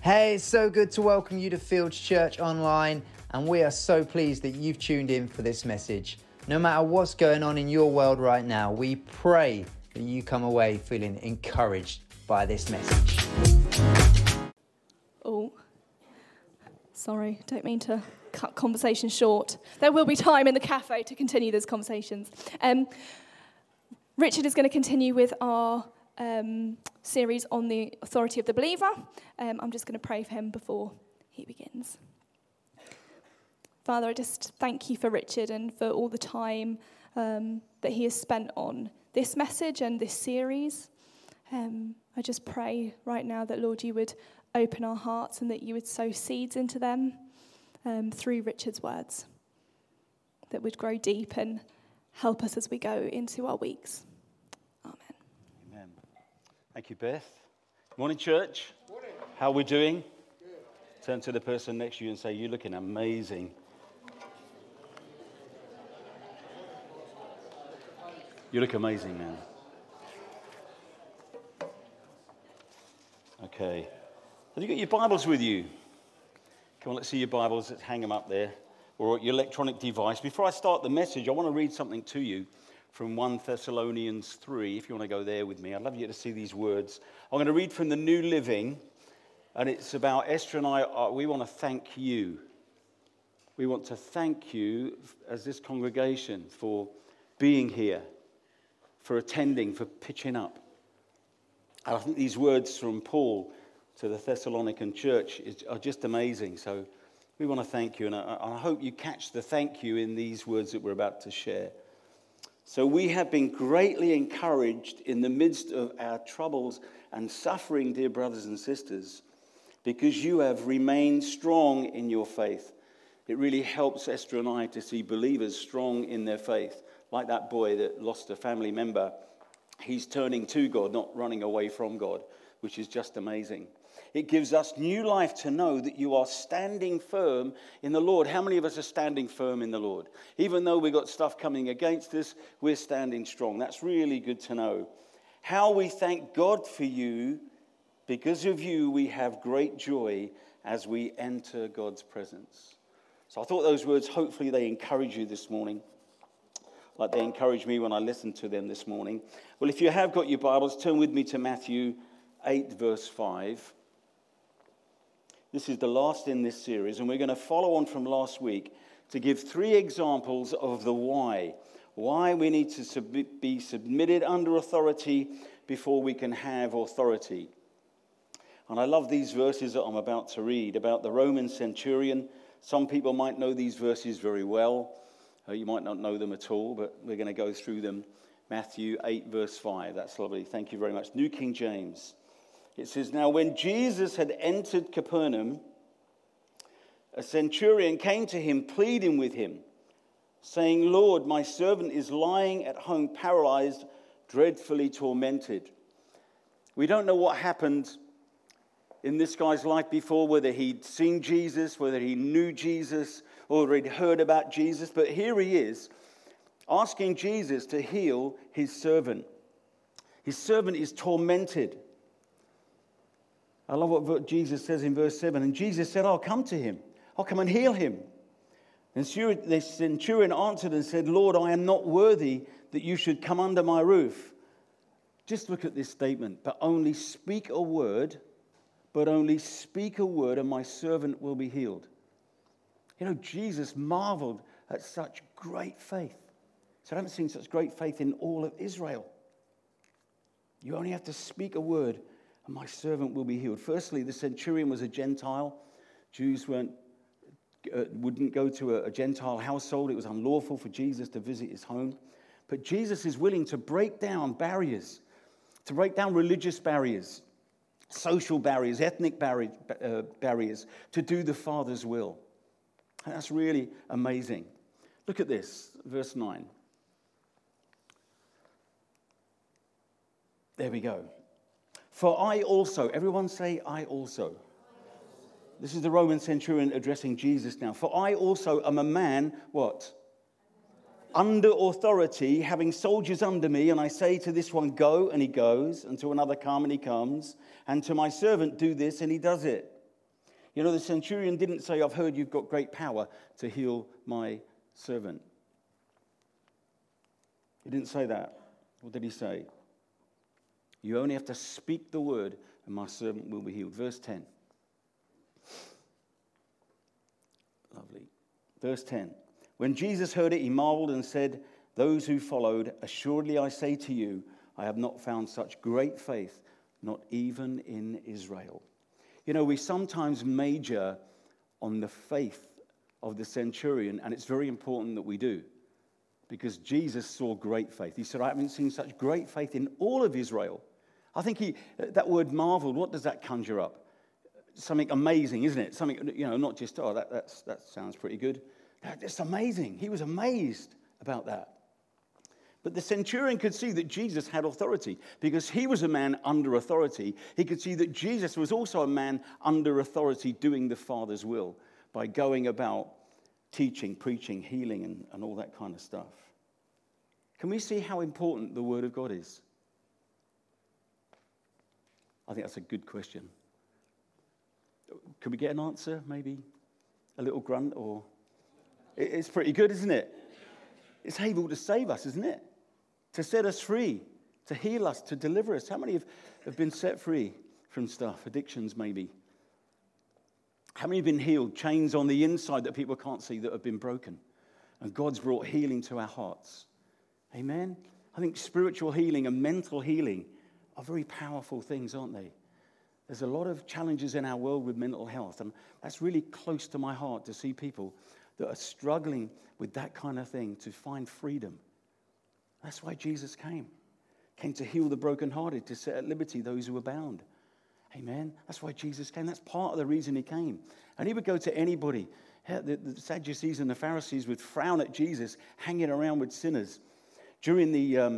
Hey, it's so good to welcome you to Fields Church Online, and we are so pleased that you've tuned in for this message. No matter what's going on in your world right now, we pray that you come away feeling encouraged by this message. Oh, sorry, don't mean to cut conversation short. There will be time in the cafe to continue those conversations. Richard is going to continue with our series on the authority of the believer. I'm just going to pray for him before he begins. Father, I just thank you for Richard and for all the time that he has spent on this message and this series. I just pray right now that, Lord, you would open our hearts and that you would sow seeds into them through Richard's words that would grow deep and help us as we go into our weeks. Amen. Amen. Thank you, Beth. Morning, church. Morning. How are we doing? Good. Turn to the person next to you and say, "You're looking amazing." You look amazing, man. Okay. Have you got your Bibles with you? Come on, let's see your Bibles. Let's hang them up there. Or your electronic device. Before I start the message, I want to read something to you from 1 Thessalonians 3, if you want to go there with me. I'd love you to see these words. I'm going to read from the New Living, and it's about Esther and I. We want to thank you. We want to thank you as this congregation for being here, for attending, for pitching up. And I think these words from Paul to the Thessalonican church are just amazing. So we want to thank you, and I hope you catch the thank you in these words that we're about to share. So we have been greatly encouraged in the midst of our troubles and suffering, dear brothers and sisters, because you have remained strong in your faith. It really helps Esther and I to see believers strong in their faith. Like that boy that lost a family member, he's turning to God, not running away from God, which is just amazing. It gives us new life to know that you are standing firm in the Lord. How many of us are standing firm in the Lord? Even though we've got stuff coming against us, we're standing strong. That's really good to know. How we thank God for you. Because of you, we have great joy as we enter God's presence. So I thought those words, hopefully they encourage you this morning, like they encouraged me when I listened to them this morning. Well, if you have got your Bibles, turn with me to Matthew 8, verse 5. This is the last in this series, and we're going to follow on from last week to give 3 examples of the why we need to be submitted under authority before we can have authority. And I love these verses that I'm about to read about the Roman centurion. Some people might know these verses very well. You might not know them at all, but we're going to go through them. Matthew 8, verse 5. That's lovely. Thank you very much. New King James. It says, "Now when Jesus had entered Capernaum, a centurion came to him, pleading with him, saying, 'Lord, my servant is lying at home paralyzed, dreadfully tormented.'" We don't know what happened in this guy's life before, whether he'd seen Jesus, whether he knew Jesus, or he'd heard about Jesus. But here he is, asking Jesus to heal his servant. His servant is tormented. I love what Jesus says in verse 7. And Jesus said, "I'll come to him. I'll come and heal him." And the centurion answered and said, "Lord, I am not worthy that you should come under my roof." Just look at this statement. But only speak a word, and my servant will be healed. You know, Jesus marveled at such great faith. So I haven't seen such great faith in all of Israel. You only have to speak a word, and my servant will be healed. Firstly, the centurion was a Gentile. Jews wouldn't go to a Gentile household. It was unlawful for Jesus to visit his home. But Jesus is willing to break down barriers, to break down religious barriers, social barriers, ethnic barriers, to do the Father's will. And that's really amazing. Look at this, verse 9. There we go. "For I also," everyone say, "I also." This is the Roman centurion addressing Jesus now. "For I also am a man," what? "Under authority, having soldiers under me, and I say to this one, 'Go,' and he goes, and to another, 'Come,' and he comes, and to my servant, 'Do this,' and he does it." You know, the centurion didn't say, I've heard you've got great power to heal my servant. He didn't say that. What did he say? You only have to speak the word and my servant will be healed. Verse 10. Lovely. Verse 10. When Jesus heard it, he marveled and said, those who followed, assuredly I say to you, I have not found such great faith, not even in Israel. You know, we sometimes major on the faith of the centurion, and it's very important that we do, because Jesus saw great faith. He said, I haven't seen such great faith in all of Israel. I think that word marveled, what does that conjure up? Something amazing, isn't it? Something, you know, not just, that sounds pretty good. That's amazing. He was amazed about that. But the centurion could see that Jesus had authority because he was a man under authority. He could see that Jesus was also a man under authority doing the Father's will by going about teaching, preaching, healing, and all that kind of stuff. Can we see how important the Word of God is? I think that's a good question. Could we get an answer, maybe? A little grunt or... It's pretty good, isn't it? It's able to save us, isn't it? To set us free, to heal us, to deliver us. How many have been set free from stuff, addictions maybe? How many have been healed, chains on the inside that people can't see that have been broken? And God's brought healing to our hearts. Amen? I think spiritual healing and mental healing are very powerful things, aren't they? There's a lot of challenges in our world with mental health, and that's really close to my heart to see people that are struggling with that kind of thing to find freedom. That's why Jesus came to heal the brokenhearted, to set at liberty those who are bound. Amen? That's why Jesus came. That's part of the reason he came. And he would go to anybody. The Sadducees and the Pharisees would frown at Jesus hanging around with sinners. During the, I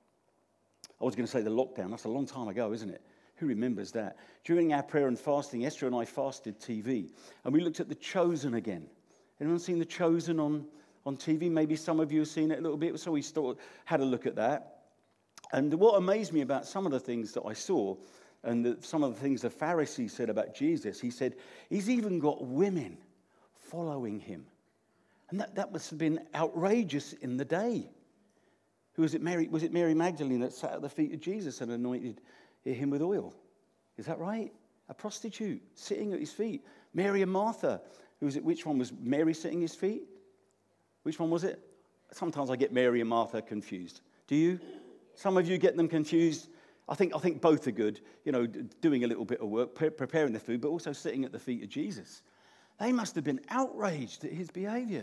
was going to say the lockdown. That's a long time ago, isn't it? Who remembers that? During our prayer and fasting, Esther and I fasted TV. And we looked at The Chosen again. Anyone seen The Chosen on TV? Maybe some of you have seen it a little bit. So we had a look at that. And what amazed me about some of the things that I saw and some of the things the Pharisees said about Jesus, he said, he's even got women following him. And that must have been outrageous in the day. Who was it? Was it Mary Magdalene that sat at the feet of Jesus and anointed him with oil? Is that right? A prostitute sitting at his feet. Mary and Martha. Which one was Mary sitting at his feet? Which one was it? Sometimes I get Mary and Martha confused. Do you? Some of you get them confused. I think both are good. You know, doing a little bit of work, preparing the food, but also sitting at the feet of Jesus. They must have been outraged at his behavior.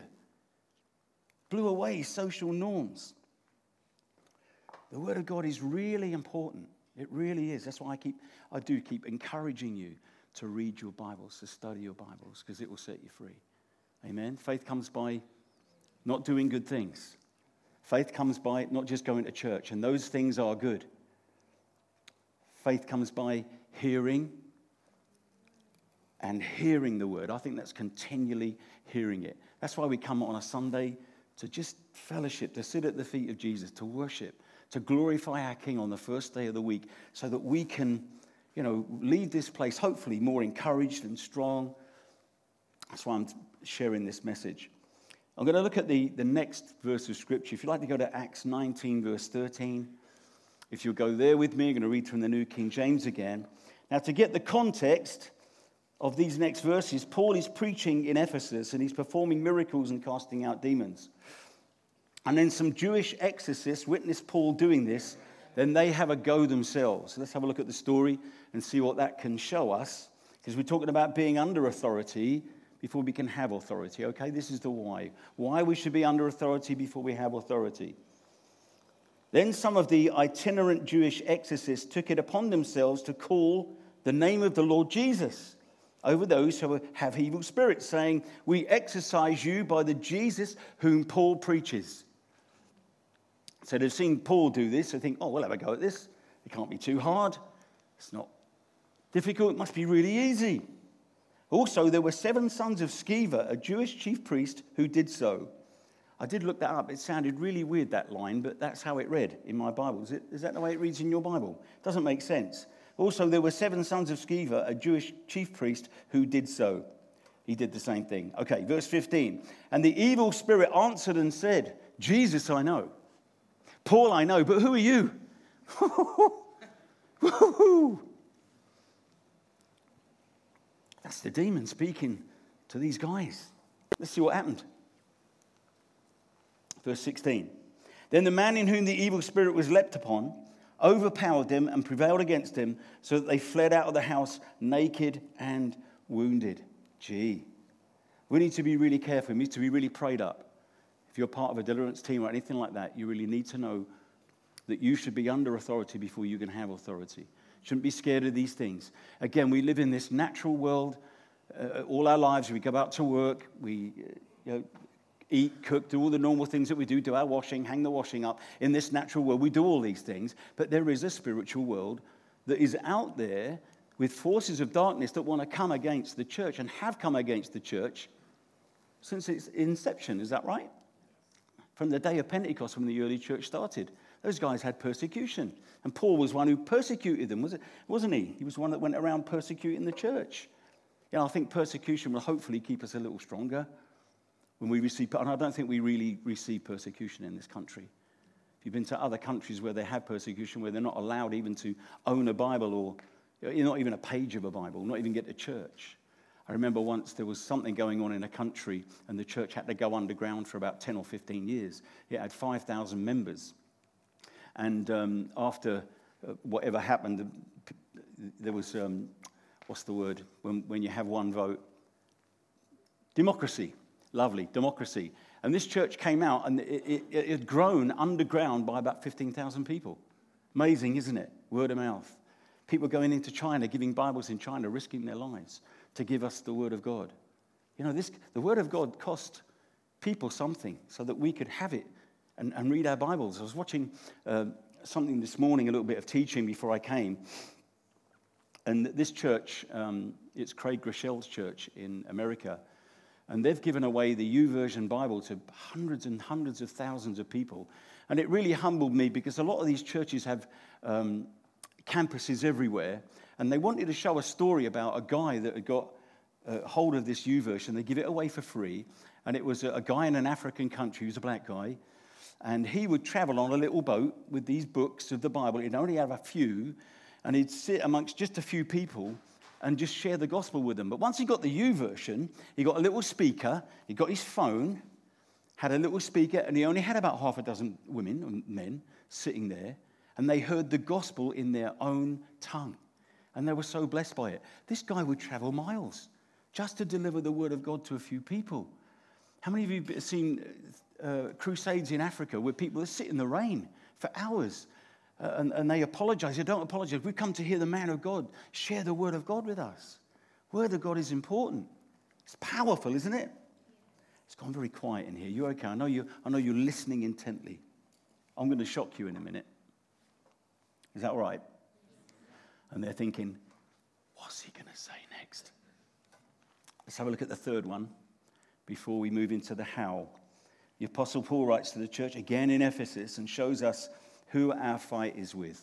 Blew away social norms. The Word of God is really important. It really is. That's why I do keep encouraging you to read your Bibles, to study your Bibles, because it will set you free. Amen? Faith comes by not doing good things. Faith comes by not just going to church, and those things are good. Faith comes by hearing and hearing the Word. I think that's continually hearing it. That's why we come on a Sunday to just fellowship, to sit at the feet of Jesus, to worship, to glorify our King on the first day of the week so that we can, leave this place hopefully more encouraged and strong. That's why I'm sharing this message. I'm going to look at the next verse of Scripture. If you'd like to go to Acts 19, verse 13. If you'll go there with me, I'm going to read from the New King James again. Now, to get the context of these next verses, Paul is preaching in Ephesus and he's performing miracles and casting out demons. And then some Jewish exorcists witness Paul doing this. Then they have a go themselves. So let's have a look at the story and see what that can show us. Because we're talking about being under authority before we can have authority, okay? This is the why. Why we should be under authority before we have authority. Then some of the itinerant Jewish exorcists took it upon themselves to call the name of the Lord Jesus over those who have evil spirits, saying, we exorcise you by the Jesus whom Paul preaches. So they've seen Paul do this. They think, we'll have a go at this. It can't be too hard. It's not difficult. It must be really easy. Also, there were 7 sons of Sceva, a Jewish chief priest, who did so. I did look that up. It sounded really weird, that line, but that's how it read in my Bible. Is that the way it reads in your Bible? It doesn't make sense. Also, there were 7 sons of Sceva, a Jewish chief priest, who did so. He did the same thing. Okay, verse 15. And the evil spirit answered and said, Jesus I know, Paul I know, but who are you? That's the demon speaking to these guys. Let's see what happened. Verse 16. Then the man in whom the evil spirit was leapt upon overpowered them and prevailed against them, so that they fled out of the house naked and wounded. Gee, we need to be really careful. We need to be really prayed up. If you're part of a deliverance team or anything like that, you really need to know that you should be under authority before you can have authority. Shouldn't be scared of these things. Again, we live in this natural world all our lives. We go out to work, we eat, cook, do all the normal things that we do our washing, hang the washing up. In this natural world, we do all these things. But there is a spiritual world that is out there with forces of darkness that want to come against the church and have come against the church since its inception. Is that right? From the day of Pentecost, when the early church started. Those guys had persecution. And Paul was one who persecuted them, wasn't he? He was one that went around persecuting the church. I think persecution will hopefully keep us a little stronger when we receive, and I don't think we really receive persecution in this country. If you've been to other countries where they have persecution, where they're not allowed even to own a Bible or not even a page of a Bible, not even get to church. I remember once there was something going on in a country and the church had to go underground for about 10 or 15 years. It had 5,000 members. And after whatever happened, there was, what's the word, when you have one vote? Democracy. Lovely, democracy. And this church came out and it had grown underground by about 15,000 people. Amazing, isn't it? Word of mouth. People going into China, giving Bibles in China, risking their lives to give us the Word of God. The Word of God cost people something so that we could have it and read our Bibles. I was watching something this morning, a little bit of teaching before I came. And this church, it's Craig Groeschel's church in America. And they've given away the YouVersion Bible to hundreds and hundreds of thousands of people. And it really humbled me because a lot of these churches have campuses everywhere. And they wanted to show a story about a guy that had got hold of this YouVersion. They give it away for free. And it was a guy in an African country, he was a black guy. And he would travel on a little boat with these books of the Bible. He'd only have a few. And he'd sit amongst just a few people and just share the gospel with them. But once he got the YouVersion, he got a little speaker, he got his phone, had a little speaker, and he only had about half a dozen women and men sitting there, and they heard the gospel in their own tongue. And they were so blessed by it. This guy would travel miles just to deliver the word of God to a few people. How many of you have seen crusades in Africa where people sit in the rain for hours? And they apologize. They don't apologize. We've come to hear the man of God share the word of God with us. Word of God is important. It's powerful, isn't it? It's gone very quiet in here. You okay? I know you're listening intently. I'm going to shock you in a minute. Is that all right? And they're thinking, what's he going to say next? Let's have a look at the third one before we move into the how. The Apostle Paul writes to the church again in Ephesus and shows us who our fight is with.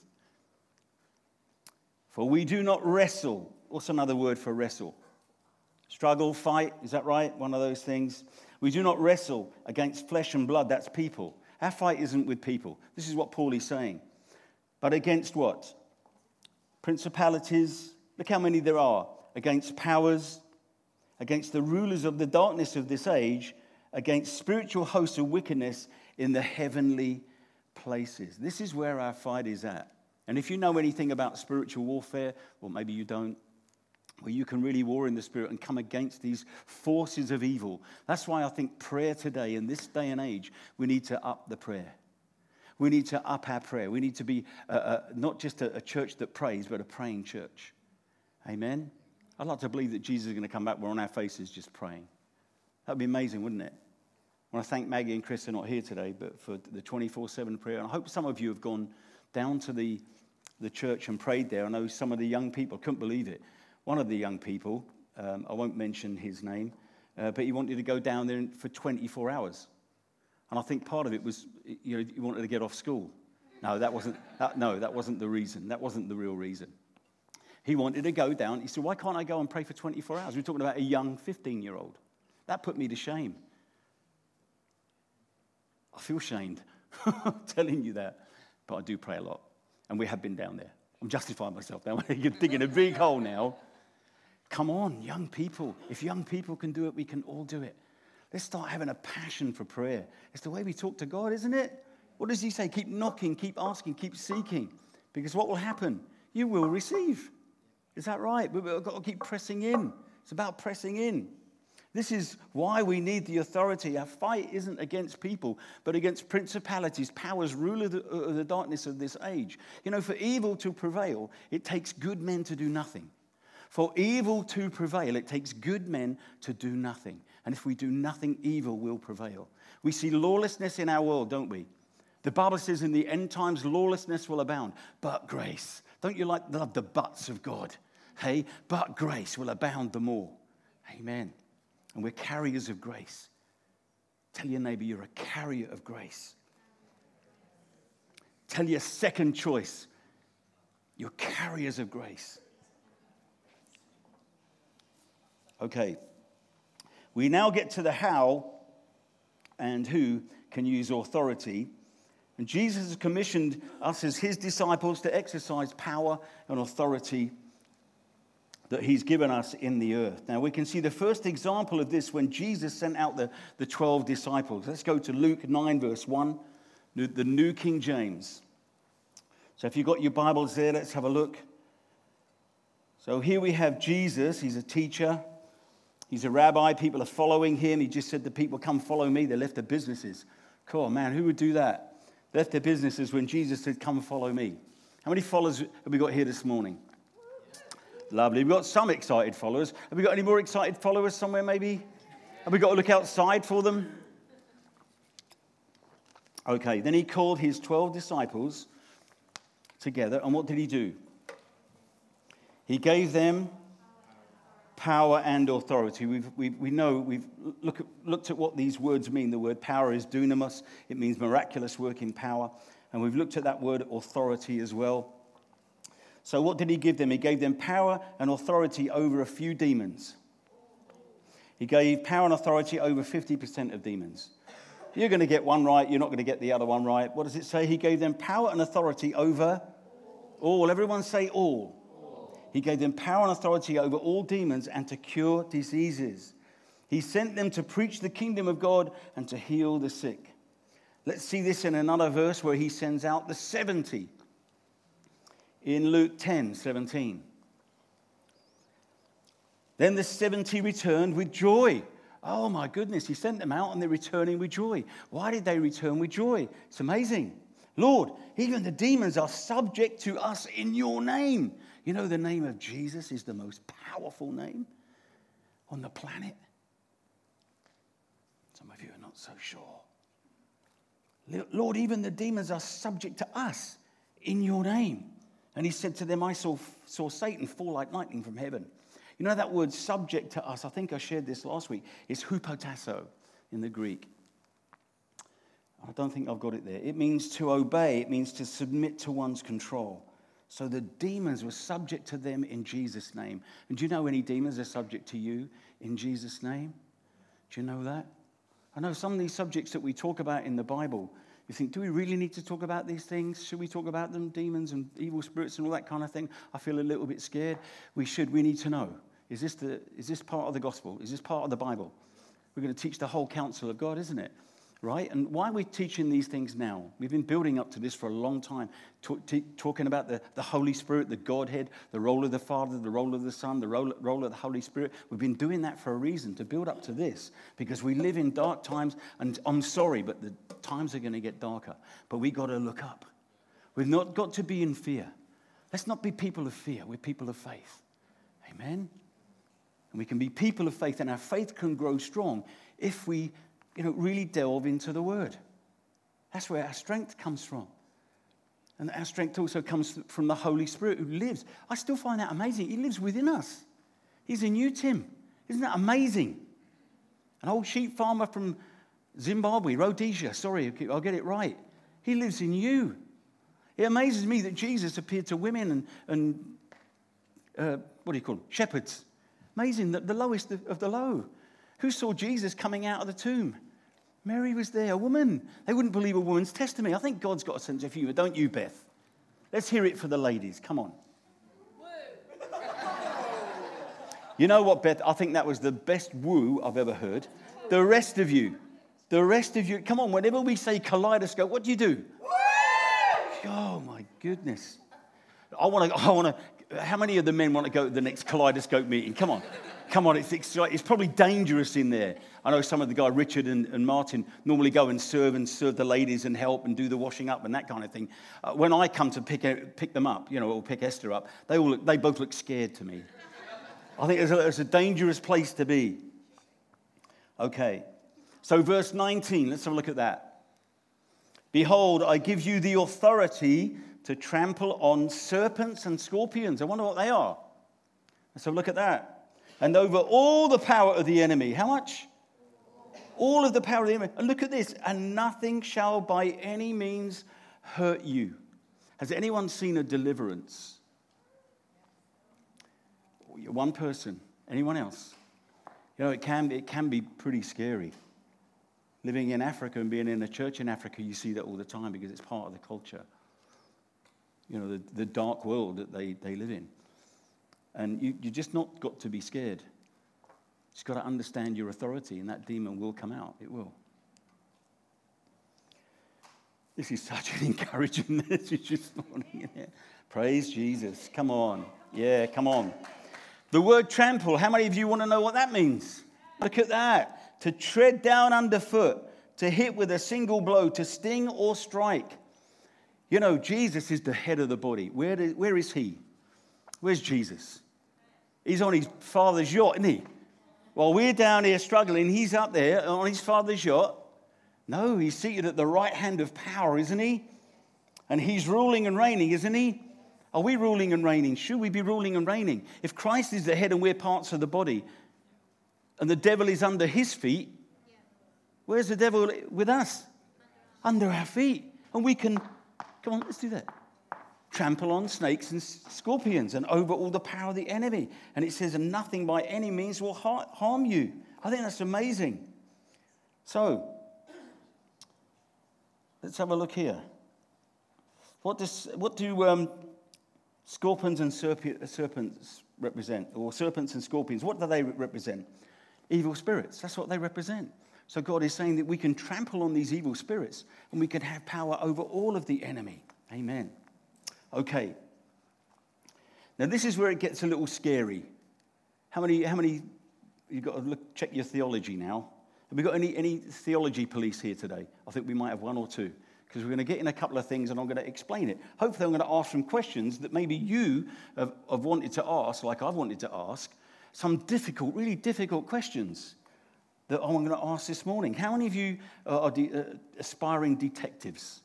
For we do not wrestle. What's another word for wrestle? Struggle, fight, is that right? One of those things. We do not wrestle against flesh and blood, that's people. Our fight isn't with people. This is what Paul is saying. But against what? Principalities. Look how many there are. Against powers, against the rulers of the darkness of this age, against spiritual hosts of wickedness in the heavenly places. This is where our fight is at. And if you know anything about spiritual warfare, or maybe you don't, where you can really war in the spirit and come against these forces of evil. That's why I think prayer today, in this day and age, we need to up the prayer. We need to up our prayer. We need to be not just a church that prays, but a praying church. Amen? I'd like to believe that Jesus is going to come back. We're on our faces just praying. That would be amazing, wouldn't it? I want to thank Maggie and Chris, they're not here today, but for the 24/7 prayer. And I hope some of you have gone down to the church and prayed there. I know some of the young people, couldn't believe it. One of the young people, I won't mention his name, but he wanted to go down there for 24 hours. And I think part of it was, he wanted to get off school. No, that wasn't the reason. That wasn't the real reason. He wanted to go down. He said, why can't I go and pray for 24 hours? We're talking about a young 15-year-old. That put me to shame. I feel shamed telling you that, but I do pray a lot. And we have been down there. I'm justifying myself now. You're digging a big hole now. Come on, young people. If young people can do it, we can all do it. Let's start having a passion for prayer. It's the way we talk to God, isn't it? What does he say? Keep knocking, keep asking, keep seeking. Because what will happen? You will receive. Is that right? We've got to keep pressing in. It's about pressing in. This is why we need the authority. Our fight isn't against people, but against principalities, powers, rule of the darkness of this age. You know, for evil to prevail, it takes good men to do nothing. For evil to prevail, it takes good men to do nothing. And if we do nothing, evil will prevail. We see lawlessness in our world, don't we? The Bible says in the end times, lawlessness will abound, but grace. Don't you love the buts of God? Hey, but grace will abound the more. Amen. And we're carriers of grace. Tell your neighbor you're a carrier of grace. Tell your second choice, you're carriers of grace. Okay. We now get to the how and who can use authority. And Jesus has commissioned us as his disciples to exercise power and authority that he's given us in the earth. Now, we can see the first example of this when Jesus sent out the 12 disciples. Let's go to Luke 9, verse 1, the New King James. So if you've got your Bibles there, let's have a look. So here we have Jesus. He's a teacher. He's a rabbi. People are following him. He just said to people, come follow me. They left their businesses. Cool, man, who would do that? Left their businesses when Jesus said, come follow me. How many followers have we got here this morning? Lovely. We've got some excited followers. Have we got any more excited followers somewhere maybe? Have we got to look outside for them? Okay, then he called his 12 disciples together, and what did he do? He gave them power and authority. We know, we've looked at what these words mean. The word power is dunamis. It means miraculous working power. And we've looked at that word authority as well. So what did he give them? He gave them power and authority over a few demons. He gave power and authority over 50% of demons. You're going to get one right. You're not going to get the other one right. What does it say? He gave them power and authority over all. Everyone say all. He gave them power and authority over all demons and to cure diseases. He sent them to preach the kingdom of God and to heal the sick. Let's see this in another verse where he sends out the 70. In Luke 10:17. Then the 70 returned with joy. Oh my goodness, he sent them out and they're returning with joy. Why did they return with joy? It's amazing. Lord, even the demons are subject to us in your name. You know, the name of Jesus is the most powerful name on the planet. Some of you are not so sure. Lord, even the demons are subject to us in your name. And he said to them, I saw Satan fall like lightning from heaven. You know that word subject to us, I think I shared this last week, is hupotasso in the Greek. I don't think I've got it there. It means to obey. It means to submit to one's control. So the demons were subject to them in Jesus' name. And do you know any demons are subject to you in Jesus' name? Do you know that? I know some of these subjects that we talk about in the Bible, you think, do we really need to talk about these things? Should we talk about them, demons and evil spirits and all that kind of thing? I feel a little bit scared. We should. We need to know. Is this part of the gospel? Is this part of the Bible? We're going to teach the whole counsel of God, isn't it? Right? And why are we teaching these things now? We've been building up to this for a long time, talking about the Holy Spirit, the Godhead, the role of the Father, the role of the Son, the role of the Holy Spirit. We've been doing that for a reason, to build up to this, because we live in dark times, and I'm sorry, but the times are going to get darker. But we've got to look up. We've not got to be in fear. Let's not be people of fear. We're people of faith. Amen? And we can be people of faith, and our faith can grow strong if we really delve into the Word. That's where our strength comes from. And our strength also comes from the Holy Spirit who lives. I still find that amazing. He lives within us. He's in you, Tim. Isn't that amazing? An old sheep farmer from Zimbabwe, Rhodesia. Sorry, I'll get it right. He lives in you. It amazes me that Jesus appeared to women and what do you call them? Shepherds. Amazing, the lowest of the low. Who saw Jesus coming out of the tomb? Mary was there, a woman. They wouldn't believe a woman's testimony. I think God's got a sense of humor, don't you, Beth? Let's hear it for the ladies. Come on. You know what, Beth? I think that was the best woo I've ever heard. The rest of you, come on, whenever we say kaleidoscope, what do you do? Oh, my goodness. I want to, how many of the men want to go to the next kaleidoscope meeting? Come on, it's exciting. It's probably dangerous in there. I know some of the guys, Richard and Martin, normally go and serve the ladies and help and do the washing up and that kind of thing. When I come to pick them up, or pick Esther up, they both look scared to me. I think it's a dangerous place to be. Okay, so verse 19, let's have a look at that. Behold, I give you the authority to trample on serpents and scorpions. I wonder what they are. Let's have a look at that. And over all the power of the enemy. How much? All of the power of the enemy. And look at this. And nothing shall by any means hurt you. Has anyone seen a deliverance? One person. Anyone else? It can be pretty scary. Living in Africa and being in a church in Africa, you see that all the time because it's part of the culture. The dark world that they live in. And you just not got to be scared. You just got to understand your authority, and that demon will come out. It will. This is such an encouraging message this morning, isn't it? Praise Jesus. Come on. Yeah, come on. The word trample, how many of you want to know what that means? Look at that. To tread down underfoot, to hit with a single blow, to sting or strike. Jesus is the head of the body. Where is he? Where's Jesus? He's on his Father's yacht, isn't he? While we're down here struggling, he's up there on his Father's yacht. No, he's seated at the right hand of power, isn't he? And he's ruling and reigning, isn't he? Are we ruling and reigning? Should we be ruling and reigning? If Christ is the head and we're parts of the body, and the devil is under his feet, where's the devil with us? Under our feet. And we can, come on, let's do that. Trample on snakes and scorpions and over all the power of the enemy. And it says, and nothing by any means will harm you. I think that's amazing. So, let's have a look here. What do scorpions and serpents represent? Or serpents and scorpions, what do they represent? Evil spirits. That's what they represent. So God is saying that we can trample on these evil spirits and we can have power over all of the enemy. Amen. Okay. Now this is where it gets a little scary. How many you've got to check your theology now. Have we got any theology police here today? I think we might have one or two. Because we're going to get in a couple of things and I'm going to explain it. Hopefully I'm going to ask some questions that maybe you have wanted to ask, like I've wanted to ask. Some really difficult questions that I'm going to ask this morning. How many of you are aspiring detectives?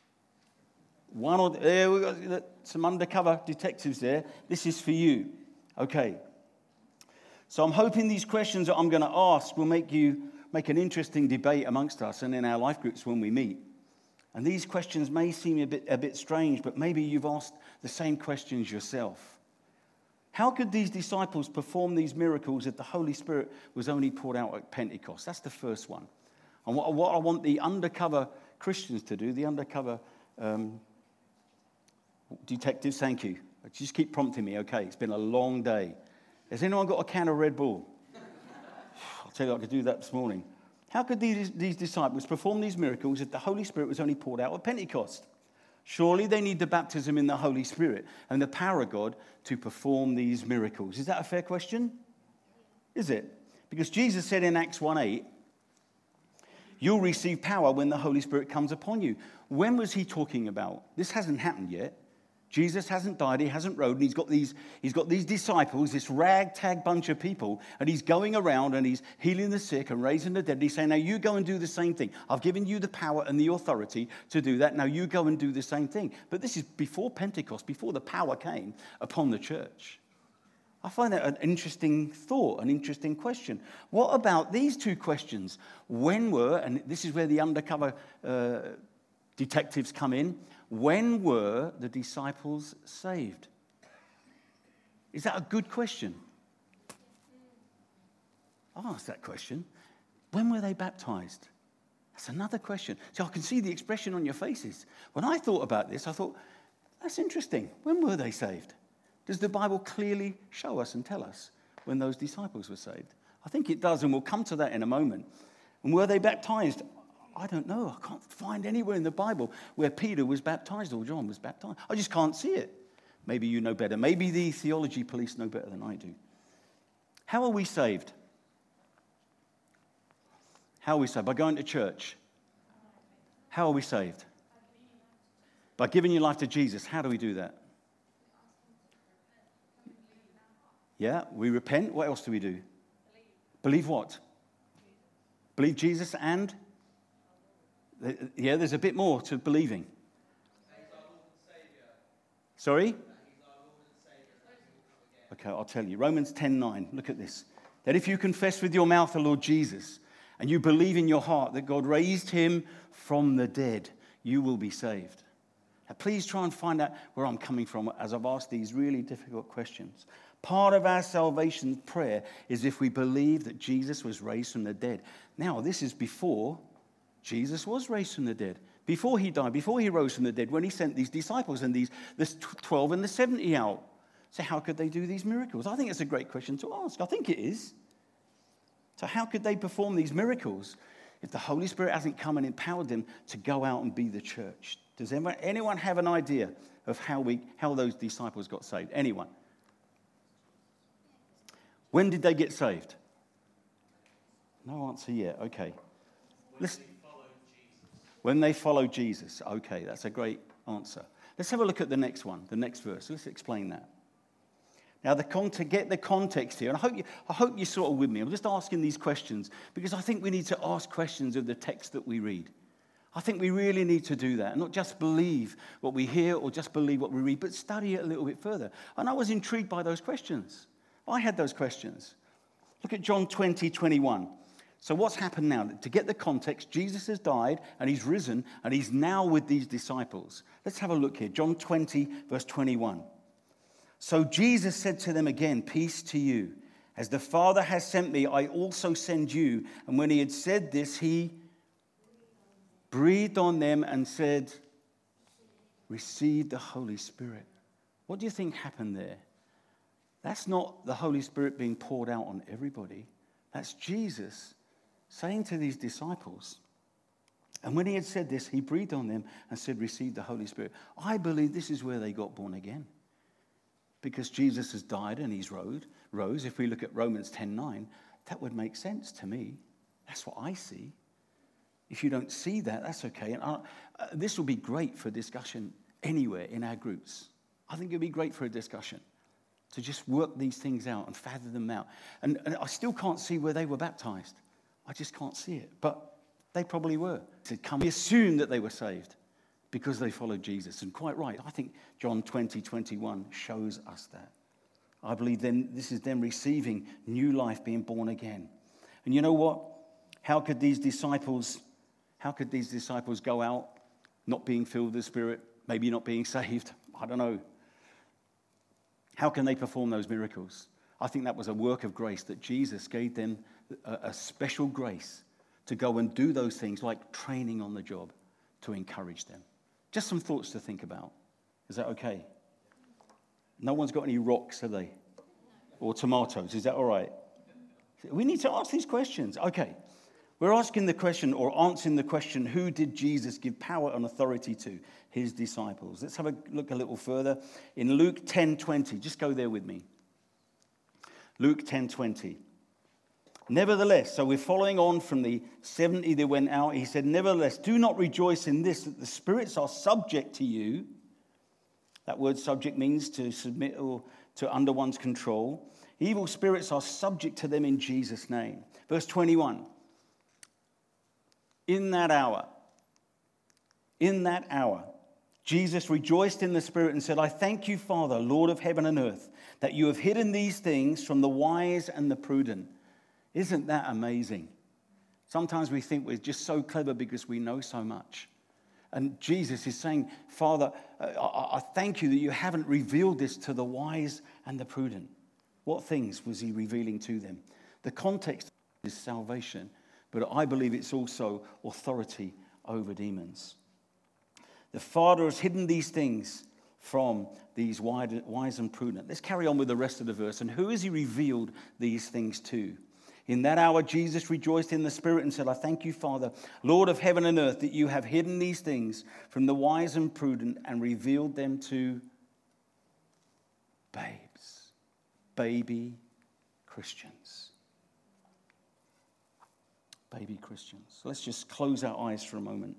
There we've got some undercover detectives there. This is for you. Okay. So I'm hoping these questions that I'm going to ask will make an interesting debate amongst us and in our life groups when we meet. And these questions may seem a bit strange, but maybe you've asked the same questions yourself. How could these disciples perform these miracles if the Holy Spirit was only poured out at Pentecost? That's the first one. And what I want the undercover Christians to do, the undercover detectives, thank you. Just keep prompting me, okay? It's been a long day. Has anyone got a can of Red Bull? I'll tell you I could do that this morning. How could these disciples perform these miracles if the Holy Spirit was only poured out at Pentecost? Surely they need the baptism in the Holy Spirit and the power of God to perform these miracles. Is that a fair question? Is it? Because Jesus said in Acts 1:8, you'll receive power when the Holy Spirit comes upon you. When was he talking about? This hasn't happened yet. Jesus hasn't died, he hasn't rode, and he's got these disciples, this ragtag bunch of people, and he's going around and he's healing the sick and raising the dead. And he's saying, now you go and do the same thing. I've given you the power and the authority to do that. Now you go and do the same thing. But this is before Pentecost, before the power came upon the church. I find that an interesting thought, an interesting question. What about these two questions? When were, and this is where the undercover detectives come in, when were the disciples saved? Is that a good question? I'll ask that question. When were they baptized? That's another question. So I can see the expression on your faces. When I thought about this, I thought, that's interesting. When were they saved? Does the Bible clearly show us and tell us when those disciples were saved? I think it does, and we'll come to that in a moment. And were they baptized? I don't know. I can't find anywhere in the Bible where Peter was baptized or John was baptized. I just can't see it. Maybe you know better. Maybe the theology police know better than I do. How are we saved? How are we saved? By going to church. How are we saved? By giving your life to Jesus. How do we do that? Yeah, we repent. What else do we do? Believe what? Believe Jesus and? Yeah, there's a bit more to believing. Sorry? Okay, I'll tell you. Romans 10:9. Look at this. That if you confess with your mouth the Lord Jesus and you believe in your heart that God raised him from the dead, you will be saved. Now, please try and find out where I'm coming from as I've asked these really difficult questions. Part of our salvation prayer is if we believe that Jesus was raised from the dead. Now, this is before Jesus was raised from the dead. Before he died, before he rose from the dead, when he sent these disciples and this 12 and the 70 out. So how could they do these miracles? I think it's a great question to ask. I think it is. So how could they perform these miracles if the Holy Spirit hasn't come and empowered them to go out and be the church? Does anyone have an idea of how those disciples got saved? Anyone? When did they get saved? No answer yet. Okay. When they followed Jesus. Okay, that's a great answer. Let's have a look at the next one, the next verse. Let's explain that. Now, to get the context here, and I hope you're sort of with me. I'm just asking these questions because I think we need to ask questions of the text that we read. I think we really need to do that, and not just believe what we hear or just believe what we read, but study it a little bit further. And I was intrigued by those questions. I had those questions. Look at John 20:21. So what's happened now? To get the context, Jesus has died and he's risen and he's now with these disciples. Let's have a look here. John 20, verse 21. So Jesus said to them again, peace to you. As the Father has sent me, I also send you. And when he had said this, he breathed on them and said, receive the Holy Spirit. What do you think happened there? That's not the Holy Spirit being poured out on everybody. That's Jesus saying to these disciples, and when he had said this, he breathed on them and said, receive the Holy Spirit. I believe this is where they got born again. Because Jesus has died and he's rose. If we look at Romans 10:9, that would make sense to me. That's what I see. If you don't see that, that's okay. And this will be great for discussion anywhere in our groups. I think it would be great for a discussion to just work these things out and fathom them out. And I still can't see where they were baptized. I just can't see it. But they probably were. We assume that they were saved because they followed Jesus. And quite right. I think John 20:21 shows us that. I believe then this is them receiving new life, being born again. And you know what? How could these disciples go out not being filled with the Spirit, maybe not being saved? I don't know. How can they perform those miracles? I think that was a work of grace that Jesus gave them a special grace to go and do those things like training on the job to encourage them. Just some thoughts to think about. Is that okay? No one's got any rocks, have they? Or tomatoes. Is that all right? We need to ask these questions. Okay. We're asking the question or answering the question, who did Jesus give power and authority to? His disciples. Let's have a look a little further. In Luke 10:20, just go there with me. Luke 10:20. Nevertheless, so we're following on from the 70 that went out. He said, nevertheless, do not rejoice in this, that the spirits are subject to you. That word subject means to submit or to under one's control. Evil spirits are subject to them in Jesus' name. Verse 21. In that hour, Jesus rejoiced in the Spirit and said, I thank you, Father, Lord of heaven and earth, that you have hidden these things from the wise and the prudent. Isn't that amazing? Sometimes we think we're just so clever because we know so much. And Jesus is saying, Father, I thank you that you haven't revealed this to the wise and the prudent. What things was he revealing to them? The context is salvation, but I believe it's also authority over demons. The Father has hidden these things from these wise and prudent. Let's carry on with the rest of the verse. And who has he revealed these things to? In that hour, Jesus rejoiced in the Spirit and said, I thank you, Father, Lord of heaven and earth, that you have hidden these things from the wise and prudent and revealed them to babes, baby Christians. Baby Christians. So let's just close our eyes for a moment.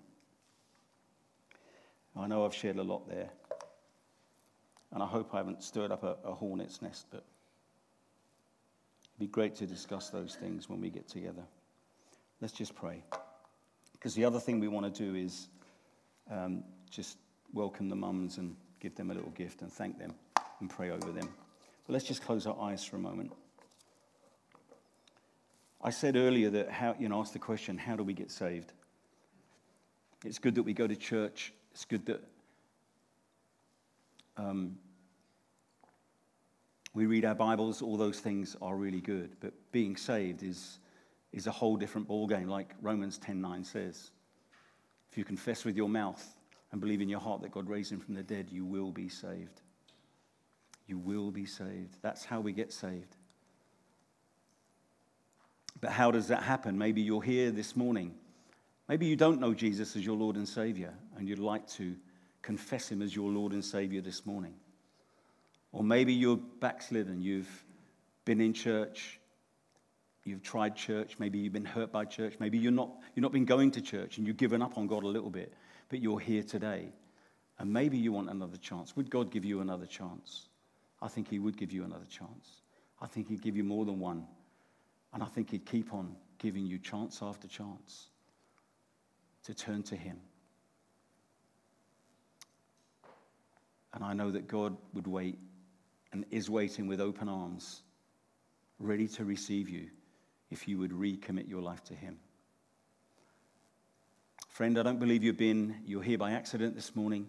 I know I've shared a lot there, and I hope I haven't stirred up a hornet's nest, but it'd be great to discuss those things when we get together. Let's just pray. Because the other thing we want to do is just welcome the mums and give them a little gift and thank them and pray over them. But let's just close our eyes for a moment. I said earlier that ask the question, how do we get saved? It's good that we go to church. It's good that we read our Bibles. All those things are really good. But being saved is a whole different ballgame, like Romans 10:9 says. If you confess with your mouth and believe in your heart that God raised him from the dead, you will be saved. You will be saved. That's how we get saved. But how does that happen? Maybe you're here this morning. Maybe you don't know Jesus as your Lord and Savior, and you'd like to confess him as your Lord and Savior this morning. Or maybe you're backslidden. You've been in church. You've tried church. Maybe you've been hurt by church. Maybe you're not been going to church and you've given up on God a little bit, but you're here today. And maybe you want another chance. Would God give you another chance? I think he would give you another chance. I think he'd give you more than one. And I think he'd keep on giving you chance after chance to turn to him. And I know that God would wait and is waiting with open arms, ready to receive you if you would recommit your life to him. Friend, I don't believe you're here by accident this morning.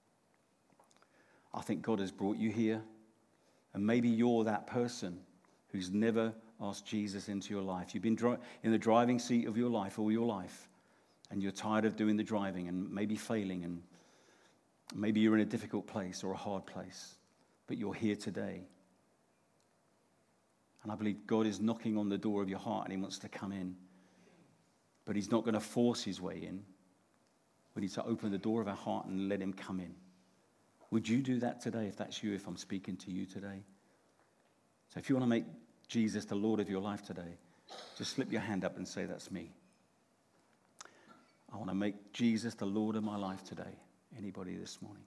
I think God has brought you here. And maybe you're that person who's never asked Jesus into your life. You've been in the driving seat of your life all your life, and you're tired of doing the driving and maybe failing, and maybe you're in a difficult place or a hard place, but you're here today. And I believe God is knocking on the door of your heart and he wants to come in. But he's not going to force his way in. We need to open the door of our heart and let him come in. Would you do that today if that's you, if I'm speaking to you today? So if you want to make Jesus the Lord of your life today, just slip your hand up and say, that's me. I want to make Jesus the Lord of my life today. Anybody this morning?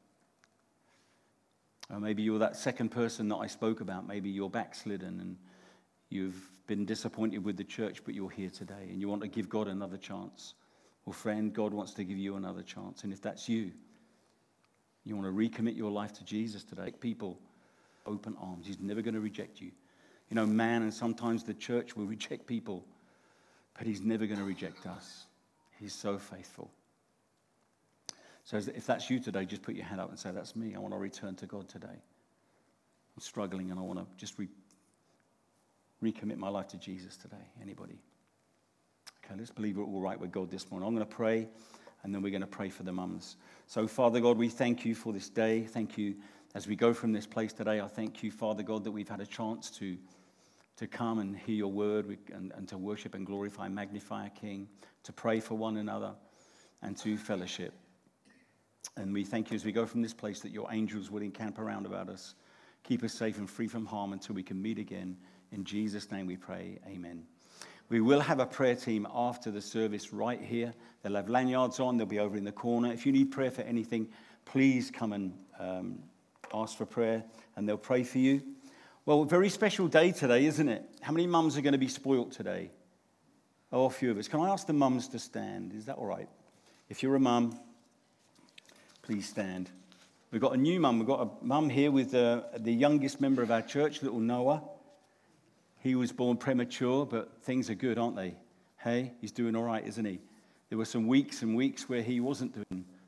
Or maybe you're that second person that I spoke about. Maybe you're backslidden and you've been disappointed with the church, but you're here today and you want to give God another chance. Well, friend, God wants to give you another chance. And if that's you, you want to recommit your life to Jesus today. People, open arms. He's never going to reject you. You know, man and sometimes the church will reject people, but he's never going to reject us. He's so faithful. So if that's you today, just put your hand up and say, that's me. I want to return to God today. I'm struggling and I want to just recommit my life to Jesus today. Anybody? Okay, let's believe we're all right with God this morning. I'm going to pray, and then we're going to pray for the mums. So, Father God, we thank you for this day. Thank you as we go from this place today. I thank you, Father God, that we've had a chance to come and hear your word and to worship and glorify and magnify our King, to pray for one another and to fellowship. And we thank you as we go from this place that your angels will encamp around about us, keep us safe and free from harm until we can meet again. In Jesus' name we pray, amen. We will have a prayer team after the service right here. They'll have lanyards on. They'll be over in the corner. If you need prayer for anything, please come and ask for prayer, and they'll pray for you. Well, a very special day today, isn't it? How many mums are going to be spoilt today? Oh, a few of us. Can I ask the mums to stand? Is that all right? If you're a mum, please stand. We've got a new mum. We've got a mum here with the youngest member of our church, little Noah. He was born premature, but things are good, aren't they? Hey, he's doing all right, isn't he? There were some weeks and weeks where he wasn't doing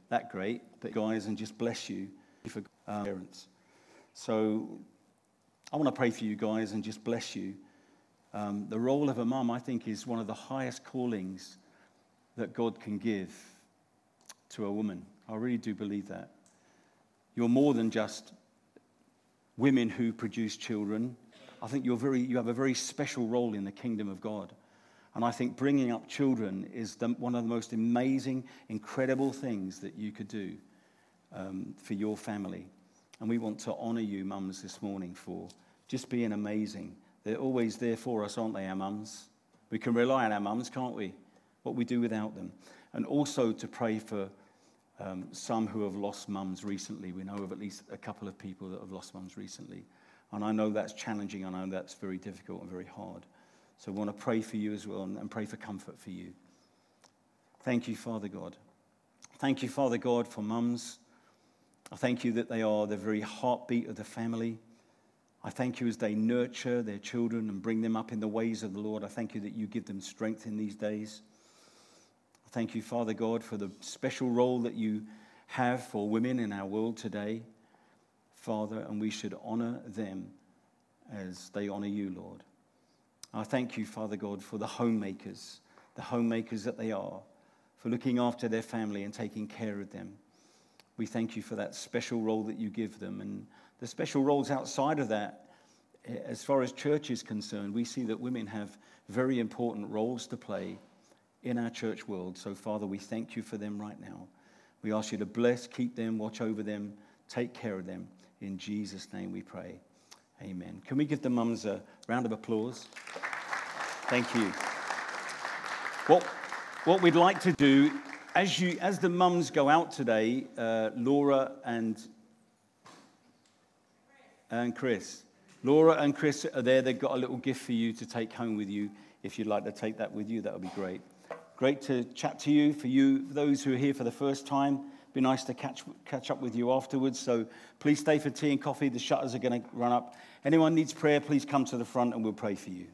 that great, but guys, and just bless you for parents. So I want to pray for you guys and just bless you. The role of a mum, I think, is one of the highest callings that God can give to a woman. I really do believe that. You're more than just women who produce children. I think you have a very special role in the kingdom of God. And I think bringing up children is one of the most amazing, incredible things that you could do for your family. And we want to honor you, mums, this morning for just being amazing. They're always there for us, aren't they, our mums? We can rely on our mums, can't we? What we do without them. And also to pray for some who have lost mums recently. We know of at least a couple of people that have lost mums recently. And I know that's challenging. I know that's very difficult and very hard. So we want to pray for you as well and pray for comfort for you. Thank you, Father God. Thank you, Father God, for mums. I thank you that they are the very heartbeat of the family. I thank you as they nurture their children and bring them up in the ways of the Lord. I thank you that you give them strength in these days. I thank you, Father God, for the special role that you have for women in our world today, Father, and we should honor them as they honor you, Lord. I thank you, Father God, for the homemakers that they are, for looking after their family and taking care of them. We thank you for that special role that you give them. And the special roles outside of that, as far as church is concerned, we see that women have very important roles to play in our church world. So, Father, we thank you for them right now. We ask you to bless, keep them, watch over them, take care of them. In Jesus' name we pray. Amen. Can we give the mums a round of applause? Thank you. What we'd like to do, as the mums go out today, Laura and Chris. Laura and Chris are there. They've got a little gift for you to take home with you. If you'd like to take that with you, that would be great. Great to chat to you. For those who are here for the first time, be nice to catch up with you afterwards. So please stay for tea and coffee. The shutters are going to run up. Anyone needs prayer, please come to the front and we'll pray for you.